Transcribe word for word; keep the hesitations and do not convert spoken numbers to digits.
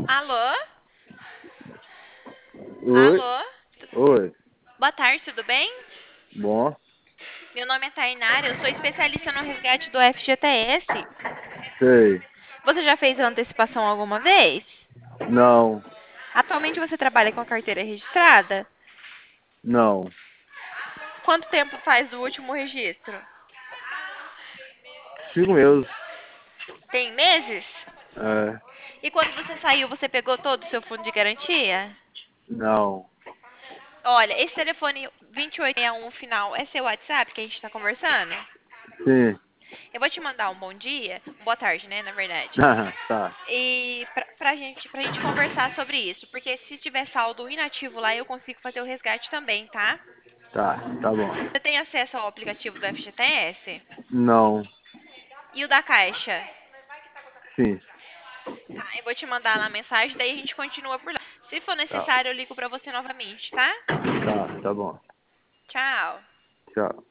Alô? Oi, Alô? oi, Boa tarde, tudo bem? bom, Meu nome é Tainara, eu sou especialista no resgate do F G T S. sei, Você já fez antecipação alguma vez? não, Atualmente você trabalha com a carteira registrada? não, Quanto tempo faz do último registro? cinco meses, Tem meses? é, E quando você saiu, você pegou todo o seu fundo de garantia? não, Olha, esse telefone vinte e oito sessenta e um final é seu WhatsApp que a gente está conversando? sim, Eu vou te mandar um bom dia, boa tarde, né, na verdade. tá, E pra, pra gente, pra gente conversar sobre isso, porque se tiver saldo inativo lá, eu consigo fazer o resgate também, tá? tá, tá bom, Você tem acesso ao aplicativo do F G T S? não, E o da Caixa? sim, Tá, eu vou te mandar lá a mensagem, daí a gente continua por lá. Se for tá, necessário, eu ligo pra você novamente, tá? tá, tá bom, Tchau. tchau.